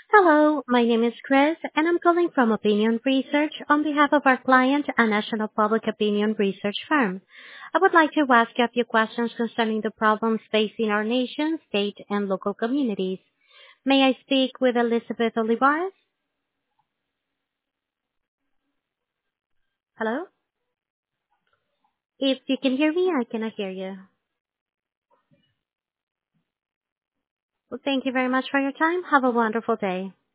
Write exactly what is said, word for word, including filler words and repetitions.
Hello, my name is Chris, and I'm calling from Opinion Research on behalf of our client, a national public opinion research firm. I would like to ask you a few questions concerning the problems facing our nation, state, and local communities. May I speak with Elizabeth Olivares? Hello? If you can hear me, I cannot hear you. Well, thank you very much for your time. Have a wonderful day.